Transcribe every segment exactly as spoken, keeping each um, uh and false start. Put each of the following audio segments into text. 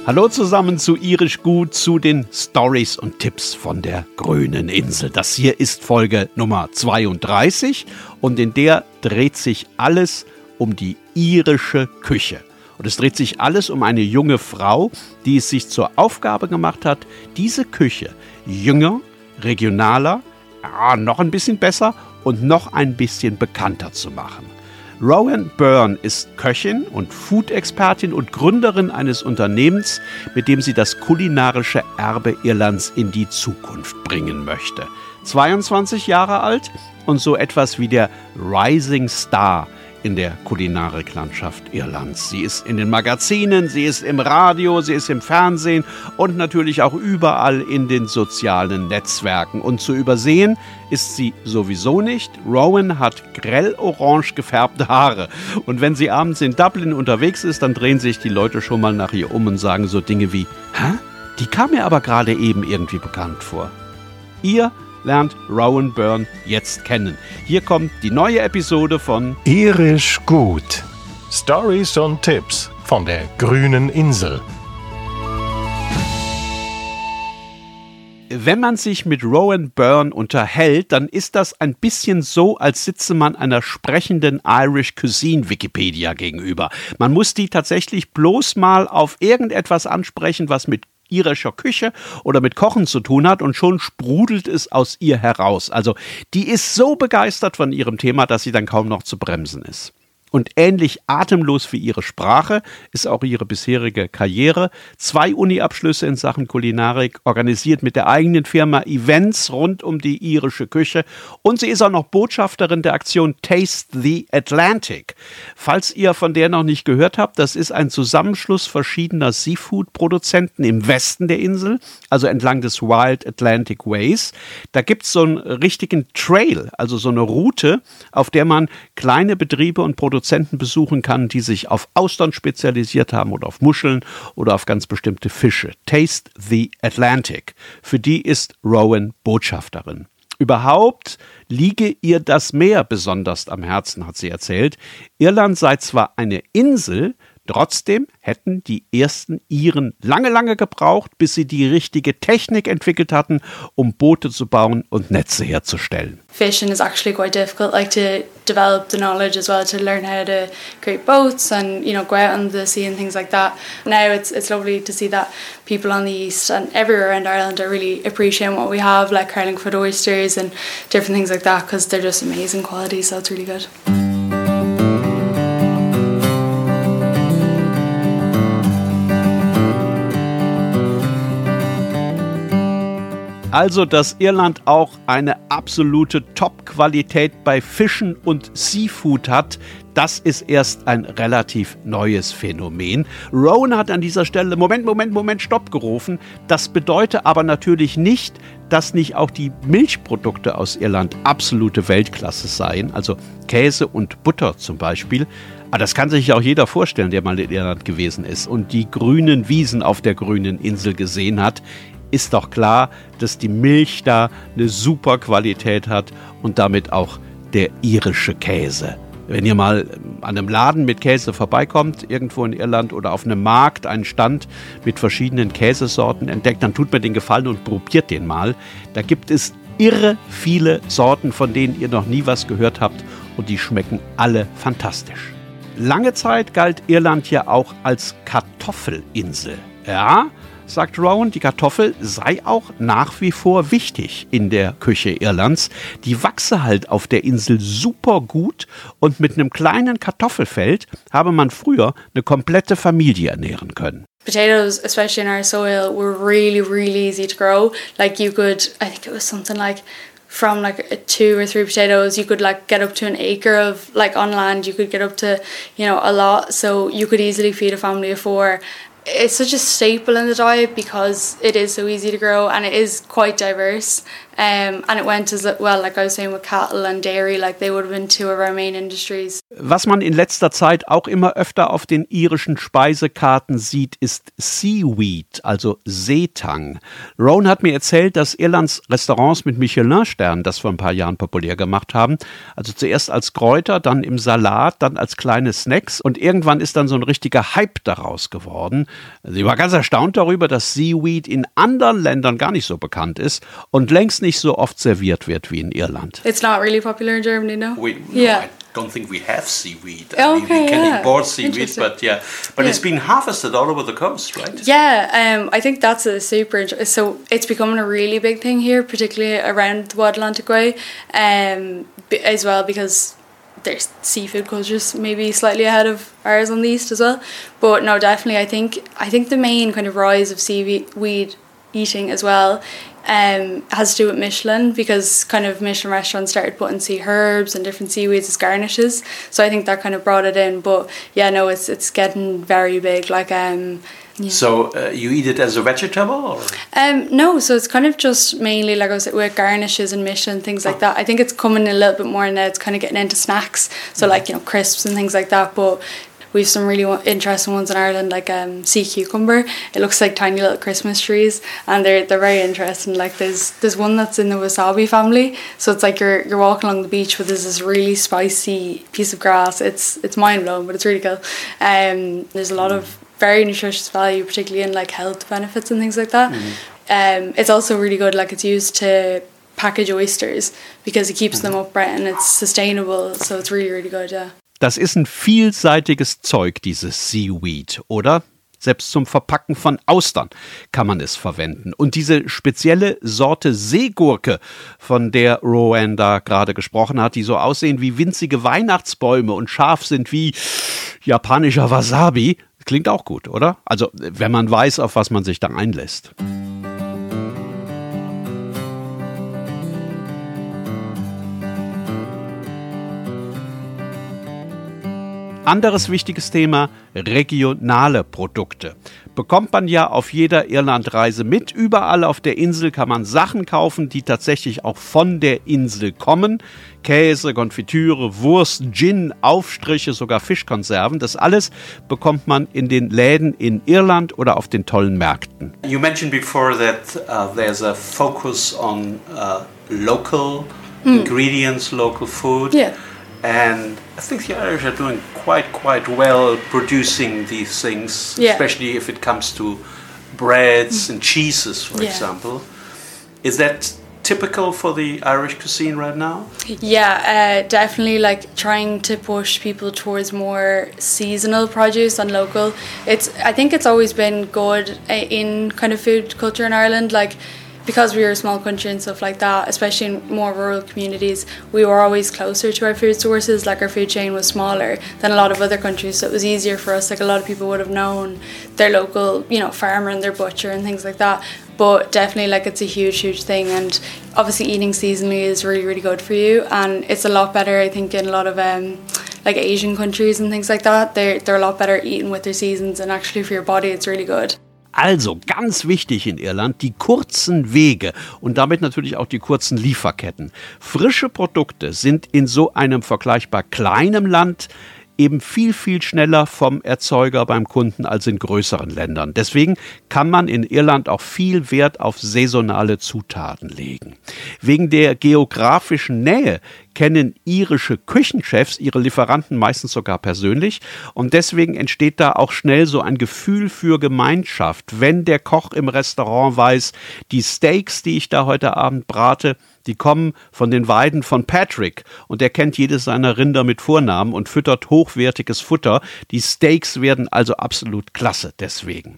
Hallo zusammen zu Irisch Gut, zu den Stories und Tipps von der grünen Insel. Das hier ist Folge Nummer zweiunddreißig und in der dreht sich alles um die irische Küche. Und es dreht sich alles um eine junge Frau, die es sich zur Aufgabe gemacht hat, diese Küche jünger, regionaler, ja, noch ein bisschen besser und noch ein bisschen bekannter zu machen. Rowan Byrne ist Köchin und Food-Expertin und Gründerin eines Unternehmens, mit dem sie das kulinarische Erbe Irlands in die Zukunft bringen möchte. zweiundzwanzig Jahre alt und so etwas wie der Rising Star in der Kulinariklandschaft Irlands. Sie ist in den Magazinen, sie ist im Radio, sie ist im Fernsehen und natürlich auch überall in den sozialen Netzwerken. Und zu übersehen ist sie sowieso nicht. Rowan hat grell orange gefärbte Haare. Und wenn sie abends in Dublin unterwegs ist, dann drehen sich die Leute schon mal nach ihr um und sagen so Dinge wie, hä? Die kam mir aber gerade eben irgendwie bekannt vor. Ihr lernt Rowan Byrne jetzt kennen. Hier kommt die neue Episode von Irisch Gut. Stories und Tipps von der grünen Insel. Wenn man sich mit Rowan Byrne unterhält, dann ist das ein bisschen so, als sitze man einer sprechenden Irish Cuisine Wikipedia gegenüber. Man muss die tatsächlich bloß mal auf irgendetwas ansprechen, was mit irischer Küche oder mit Kochen zu tun hat und schon sprudelt es aus ihr heraus. Also die ist so begeistert von ihrem Thema, dass sie dann kaum noch zu bremsen ist. Und ähnlich atemlos wie ihre Sprache ist auch ihre bisherige Karriere. Zwei Uni-Abschlüsse in Sachen Kulinarik, organisiert mit der eigenen Firma Events rund um die irische Küche. Und sie ist auch noch Botschafterin der Aktion Taste the Atlantic. Falls ihr von der noch nicht gehört habt, das ist ein Zusammenschluss verschiedener Seafood-Produzenten im Westen der Insel, also entlang des Wild Atlantic Ways. Da gibt es so einen richtigen Trail, also so eine Route, auf der man kleine Betriebe und Produzenten besuchen kann, die sich auf Austern spezialisiert haben oder auf Muscheln oder auf ganz bestimmte Fische. Taste the Atlantic. Für die ist Rowan Botschafterin. Überhaupt liege ihr das Meer besonders am Herzen, hat sie erzählt. Irland sei zwar eine Insel, trotzdem hätten die ersten Iren lange, lange gebraucht, bis sie die richtige Technik entwickelt hatten, um Boote zu bauen und Netze herzustellen. Fishing is actually quite difficult, like to develop the knowledge as well, to learn how to create boats and, you know, go out on the sea and things like that. Now it's it's lovely to see that people on the east and everywhere around Ireland are really appreciating what we have, like Carlingford oysters and different things like that, because they're just amazing quality, so it's really good. Also, dass Irland auch eine absolute Top-Qualität bei Fischen und Seafood hat, das ist erst ein relativ neues Phänomen. Rowan hat an dieser Stelle Moment, Moment, Moment, Stopp gerufen. Das bedeutet aber natürlich nicht, dass nicht auch die Milchprodukte aus Irland absolute Weltklasse seien, also Käse und Butter zum Beispiel. Aber das kann sich auch jeder vorstellen, der mal in Irland gewesen ist und die grünen Wiesen auf der grünen Insel gesehen hat. Ist doch klar, dass die Milch da eine super Qualität hat und damit auch der irische Käse. Wenn ihr mal an einem Laden mit Käse vorbeikommt, irgendwo in Irland oder auf einem Markt einen Stand mit verschiedenen Käsesorten entdeckt, dann tut mir den Gefallen und probiert den mal. Da gibt es irre viele Sorten, von denen ihr noch nie was gehört habt und die schmecken alle fantastisch. Lange Zeit galt Irland ja auch als Kartoffelinsel. Ja, sagt Rowan, die Kartoffel sei auch nach wie vor wichtig in der Küche Irlands. Die wachse halt auf der Insel super gut und mit einem kleinen Kartoffelfeld habe man früher eine komplette Familie ernähren können. Potatoes, especially in our soil, were really, really easy to grow. Like you could, I think it was something like from like two or three potatoes, you could like get up to an acre of like on land, you could get up to, you know, a lot. So you could easily feed a family of four. It's such a staple in the diet because it is so easy to grow and it is quite diverse. Um, and it went as well, like I was saying, with cattle and dairy, like they would have been two of our main industries. Was man in letzter Zeit auch immer öfter auf den irischen Speisekarten sieht, ist Seaweed, also Seetang. Rowan hat mir erzählt, dass Irlands Restaurants mit Michelin-Sternen das vor ein paar Jahren populär gemacht haben. Also zuerst als Kräuter, dann im Salat, dann als kleine Snacks und irgendwann ist dann so ein richtiger Hype daraus geworden. Sie war ganz erstaunt darüber, dass Seaweed in anderen Ländern gar nicht so bekannt ist und längst nicht so oft serviert wird wie in Irland. It's not really popular in Germany, no? We, yeah. No, I don't think we have seaweed. I Okay, mean, we can yeah. import seaweed, but yeah, but Yeah. it's been harvested all over the coast, right? Yeah, um, I think that's a super interesting. So it's becoming a really big thing here, particularly around the Atlantic Way, um, b- as well because there's seafood cultures maybe slightly ahead of ours on the east as well. But no, definitely, I think I think the main kind of rise of seaweed eating as well um, has to do with Michelin, because kind of Michelin restaurants started putting sea herbs and different seaweeds as garnishes. So I think that kind of brought it in. But yeah, no, it's it's getting very big. Like um. Yeah. So uh, you eat it as a vegetable? Or? Um, no, so it's kind of just mainly like I was with garnishes and Michelin, things like that. I think it's coming a little bit more now. It's kind of getting into snacks, so like, you know, crisps and things like that. But we've some really interesting ones in Ireland, like um, sea cucumber. It looks like tiny little Christmas trees, and they're they're very interesting. Like there's there's one that's in the wasabi family, so it's like you're you're walking along the beach with this, this really spicy piece of grass. It's it's mind blowing, but it's really cool. Um, there's a lot of very nutritious value, particularly in like health benefits and things like that. Mm-hmm. Um, it's also really good, like it's used to package oysters because it keeps mm-hmm. them upright and it's sustainable, so it's really, really good, yeah. Das ist ein vielseitiges Zeug, dieses Seaweed, oder? Selbst zum Verpacken von Austern kann man es verwenden. Und diese spezielle Sorte Seegurke, von der Rowan da gerade gesprochen hat, die so aussehen wie winzige Weihnachtsbäume und scharf sind wie japanischer Wasabi, klingt auch gut, oder? Also, wenn man weiß, auf was man sich da einlässt. Anderes wichtiges Thema, regionale Produkte. Bekommt man ja auf jeder Irlandreise mit. Überall auf der Insel kann man Sachen kaufen, die tatsächlich auch von der Insel kommen. Käse, Konfitüre, Wurst, Gin, Aufstriche, sogar Fischkonserven. Das alles bekommt man in den Läden in Irland oder auf den tollen Märkten. You mentioned before that uh, there's a focus on uh, local mm. ingredients, local food. Yeah. And I think the Irish are doing quite, quite well producing these things, yeah. especially if it comes to breads and cheeses, for yeah. example. Is that typical for the Irish cuisine right now? Yeah, uh, definitely like trying to push people towards more seasonal produce and local. It's I think it's always been good in kind of food culture in Ireland, like because we were a small country and stuff like that, especially in more rural communities, we were always closer to our food sources. Like our food chain was smaller than a lot of other countries, so it was easier for us. Like a lot of people would have known their local, you know, farmer and their butcher and things like that. But definitely, like, it's a huge, huge thing, and obviously eating seasonally is really, really good for you, and it's a lot better, I think, in a lot of um, like Asian countries and things like that. They're they're a lot better eating with their seasons, and actually for your body, it's really good. Also ganz wichtig in Irland, die kurzen Wege und damit natürlich auch die kurzen Lieferketten. Frische Produkte sind in so einem vergleichbar kleinen Land eben viel, viel schneller vom Erzeuger beim Kunden als in größeren Ländern. Deswegen kann man in Irland auch viel Wert auf saisonale Zutaten legen. Wegen der geografischen Nähe kennen irische Küchenchefs ihre Lieferanten meistens sogar persönlich und deswegen entsteht da auch schnell so ein Gefühl für Gemeinschaft, wenn der Koch im Restaurant weiß, die Steaks, die ich da heute Abend brate, die kommen von den Weiden von Patrick und er kennt jedes seiner Rinder mit Vornamen und füttert hochwertiges Futter. Die Steaks werden also absolut klasse deswegen.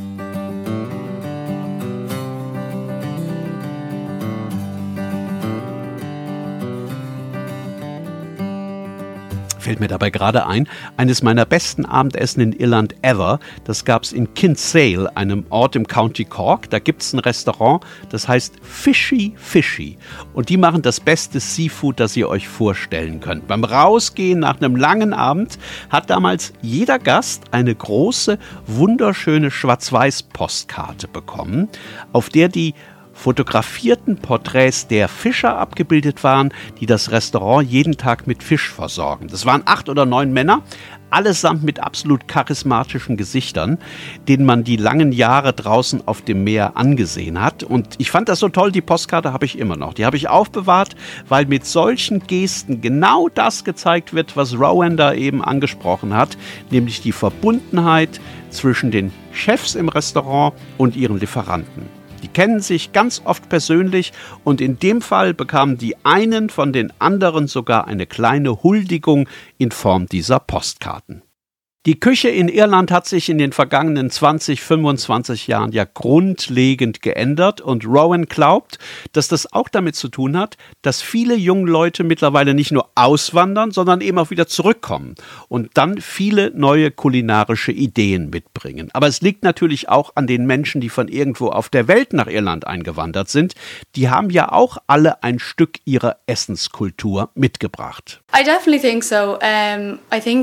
Fällt mir dabei gerade ein, eines meiner besten Abendessen in Irland ever, das gab es in Kinsale, einem Ort im County Cork. Da gibt es ein Restaurant, das heißt Fishy Fishy. Und die machen das beste Seafood, das ihr euch vorstellen könnt. Beim Rausgehen nach einem langen Abend hat damals jeder Gast eine große, wunderschöne Schwarz-Weiß-Postkarte bekommen, auf der die fotografierten Porträts der Fischer abgebildet waren, die das Restaurant jeden Tag mit Fisch versorgen. Das waren acht oder neun Männer, allesamt mit absolut charismatischen Gesichtern, denen man die langen Jahre draußen auf dem Meer angesehen hat. Und ich fand das so toll, die Postkarte habe ich immer noch. Die habe ich aufbewahrt, weil mit solchen Gesten genau das gezeigt wird, was Rowan da eben angesprochen hat, nämlich die Verbundenheit zwischen den Chefs im Restaurant und ihren Lieferanten. Die kennen sich ganz oft persönlich und in dem Fall bekamen die einen von den anderen sogar eine kleine Huldigung in Form dieser Postkarten. Die Küche in Irland hat sich in den vergangenen zwanzig, fünfundzwanzig Jahren ja grundlegend geändert und Rowan glaubt, dass das auch damit zu tun hat, dass viele junge Leute mittlerweile nicht nur auswandern, sondern eben auch wieder zurückkommen und dann viele neue kulinarische Ideen mitbringen. Aber es liegt natürlich auch an den Menschen, die von irgendwo auf der Welt nach Irland eingewandert sind. Die haben ja auch alle ein Stück ihrer Essenskultur mitgebracht. I definitely think so. Um, I think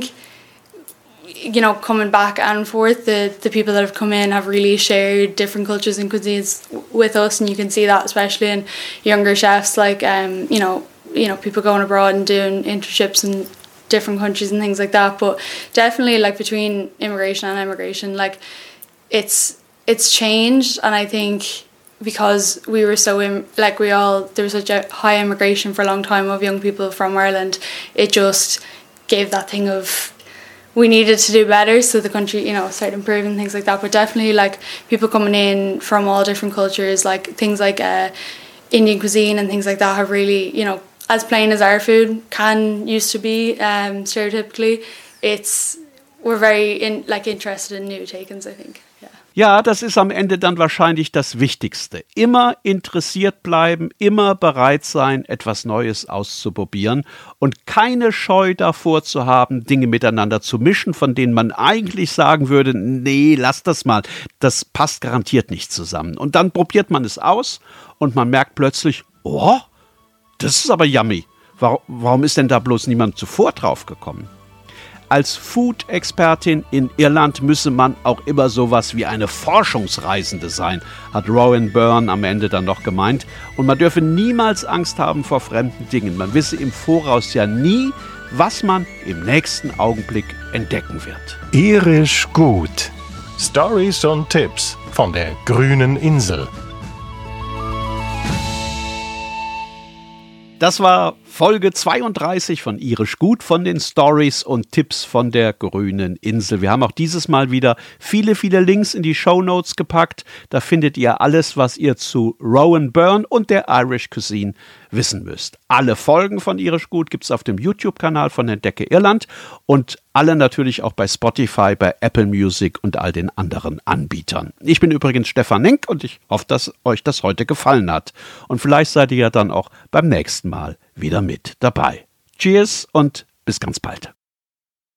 you know, coming back and forth, the, the people that have come in have really shared different cultures and cuisines with us, and you can see that especially in younger chefs, like um, you know, you know, people going abroad and doing internships in different countries and things like that. But definitely, like between immigration and emigration, like it's it's changed, and I think because we were so in, like we all there was such a high immigration for a long time of young people from Ireland, it just gave that thing of we needed to do better, so the country, you know, started improving, things like that. But definitely, like, people coming in from all different cultures, like things like uh, Indian cuisine and things like that have really, you know, as plain as our food can used to be, um, stereotypically, it's, we're very, in, like, interested in new takings, I think, yeah. Ja, das ist am Ende dann wahrscheinlich das Wichtigste. Immer interessiert bleiben, immer bereit sein, etwas Neues auszuprobieren und keine Scheu davor zu haben, Dinge miteinander zu mischen, von denen man eigentlich sagen würde, nee, lass das mal, das passt garantiert nicht zusammen. Und dann probiert man es aus und man merkt plötzlich, oh, das ist aber yummy. Warum, warum ist denn da bloß niemand zuvor drauf gekommen? Als Food-Expertin in Irland müsse man auch immer sowas wie eine Forschungsreisende sein, hat Rowan Byrne am Ende dann noch gemeint. Und man dürfe niemals Angst haben vor fremden Dingen. Man wisse im Voraus ja nie, was man im nächsten Augenblick entdecken wird. Irisch gut. Stories und Tipps von der grünen Insel. Das war Folge zweiunddreißig von Irisch gut, von den Stories und Tipps von der grünen Insel. Wir haben auch dieses Mal wieder viele, viele Links in die Shownotes gepackt. Da findet ihr alles, was ihr zu Rowan Byrne und der Irish Cuisine wissen müsst. Alle Folgen von Irisch gut gibt es auf dem YouTube-Kanal von Entdecke Irland und alle natürlich auch bei Spotify, bei Apple Music und all den anderen Anbietern. Ich bin übrigens Stefan Nenk und ich hoffe, dass euch das heute gefallen hat. Und vielleicht seid ihr ja dann auch beim nächsten Mal wieder mit dabei. Cheers und bis ganz bald.